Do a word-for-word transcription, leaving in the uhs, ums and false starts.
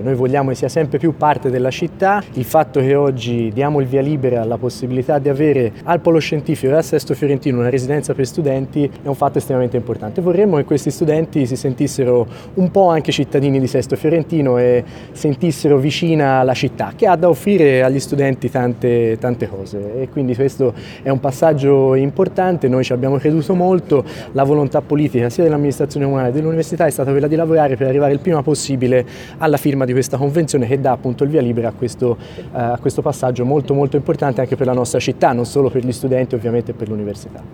noi vogliamo che sia sempre più parte della città. Il fatto che oggi diamo il via libera alla possibilità di avere al Polo Scientifico e al Sesto Fiorentino una residenza per studenti è un fatto estremamente importante. Vorremmo che questi studenti si sentissero un po' anche cittadini di Sesto Fiorentino e sentissero vicina la città, che ha da offrire agli studenti tante, tante cose, e quindi questo è un passaggio importante. Noi ci abbiamo creduto molto, la volontà politica sia dell'amministrazione comunale che dell'università è stata quella di lavorare per arrivare il prima possibile alla firma di questa convenzione che dà appunto il via libera a questo, uh, a questo passaggio molto molto importante anche per la nostra città, non solo per gli studenti ovviamente e per l'università.